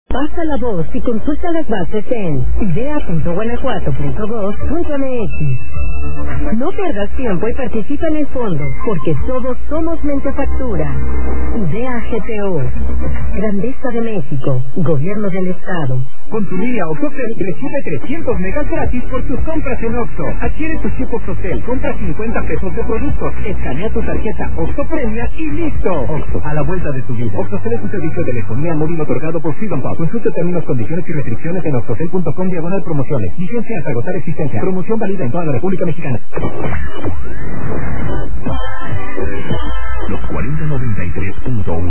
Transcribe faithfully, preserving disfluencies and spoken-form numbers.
Pasa la voz y consulta las bases en idea punto guanajuato punto gov punto m x. No pierdas tiempo y participa en el fondo, porque todos somos Mentefactura. Idea G T O. Grandeza de México. Gobierno del Estado. Con tu línea Oxotel recibe trescientos megas gratis por tus compras en Oxxo. Adquiere tu chip Oxotel, compra cincuenta pesos de productos, escanea tu tarjeta Oxxo Premia y listo. Oxxo, a la vuelta de tu vida. Oxotel es un servicio de telefonía móvil otorgado por Freedom Pop. Consulte términos, condiciones y restricciones en oxotel punto com diagonal promociones. Vigencia hasta agotar existencia. Promoción válida en toda la República Mexicana. Los cuarenta noventa y tres punto uno